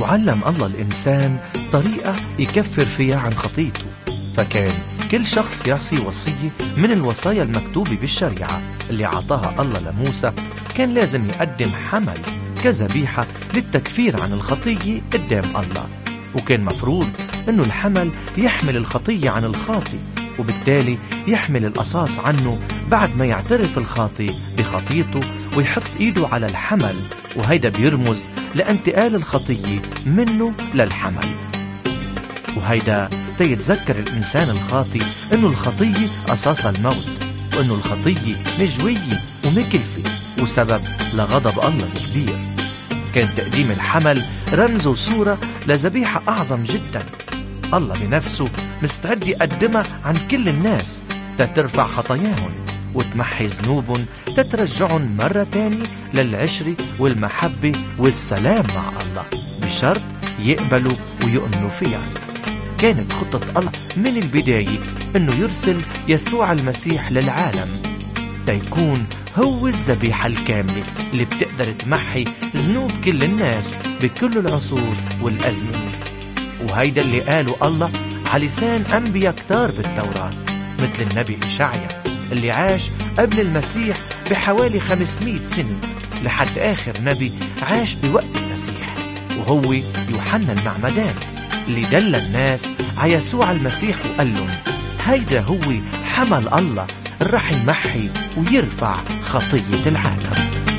وعلم الله الإنسان طريقة يكفر فيها عن خطيته. فكان كل شخص يعصي وصية من الوصايا المكتوبة بالشريعة اللي عطاها الله لموسى كان لازم يقدم حمل كذبيحة للتكفير عن الخطية قدام الله، وكان مفروض أنه الحمل يحمل الخطية عن الخاطئ، وبالتالي يحمل القصاص عنه بعد ما يعترف الخاطئ بخطيته ويحط إيده على الحمل، وهيدا بيرمز لانتقال الخطية منه للحمل. وهيدا تيتذكر الإنسان الخاطئ أنه الخطية أساس الموت، وأنه الخطية نجوية ومكلفة وسبب لغضب الله الكبير. كان تقديم الحمل رمز وصورة لذبيحة أعظم جدا الله بنفسه مستعد يقدمها عن كل الناس تترفع خطاياهم وتمحي ذنوبهم، تترجعهم مرة تانية للعشرة والمحبة والسلام مع الله، بشرط يقبلوا ويؤمنوا فيها. كانت خطة الله من البداية أنه يرسل يسوع المسيح للعالم تيكون هو الذبيحة الكاملة اللي بتقدر تمحي ذنوب كل الناس بكل العصور والأزمنة. وهيدا اللي قاله الله على لسان أنبياء كتار بالتوراة، مثل النبي إشعيا اللي عاش قبل المسيح بحوالي 500 سنة لحد آخر نبي عاش بوقت المسيح، وهو يوحنا المعمدان اللي دل الناس على يسوع المسيح وقال لهم هيدا هو حمل الله اللي رح يمحي ويرفع خطية العالم.